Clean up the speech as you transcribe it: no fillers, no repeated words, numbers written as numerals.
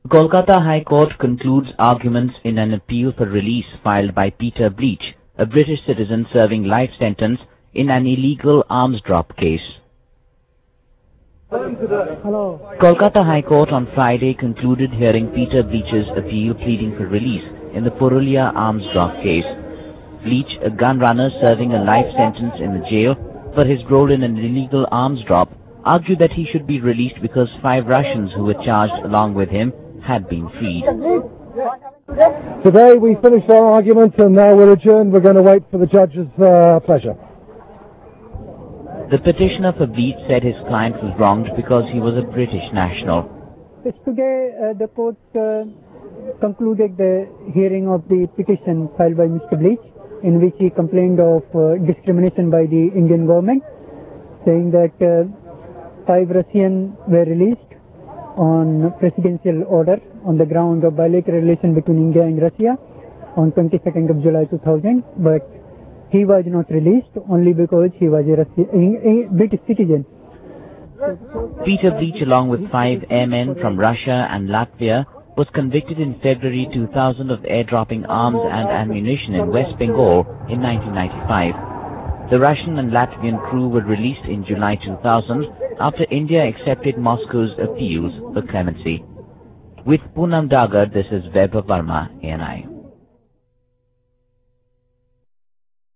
Kolkata High Court concludes arguments in an appeal for release filed by Peter Bleach, a British citizen serving life sentence in an illegal arms drop case. Hello. Kolkata High Court on Friday concluded hearing Peter Bleach's appeal pleading for release in the Purulia arms drop case. Bleach, a gun runner serving a life sentence in the jail for his role in an illegal arms drop, argued that he should be released because 5 Russians who were charged along with him had been freed. Today we finished our argument and now we're adjourned. We're going to wait for the judge's pleasure. The petitioner for Bleach said his client was wronged because he was a British national. Today the court concluded the hearing of the petition filed by Mr. Bleach, in which he complained of discrimination by the Indian government, saying that 5 Russians were released on presidential order on the ground of bilateral relation between India and Russia on 22nd of July 2000, but he was not released only because he was a British citizen. Peter Bleach, along with 5 airmen from Russia and Latvia, was convicted in February 2000 of airdropping arms and ammunition in West Bengal in 1995. The Russian and Latvian crew were released in July 2000 after India accepted Moscow's appeals for clemency. With Poonam Dagar, this is Vaibhav Verma, ANI.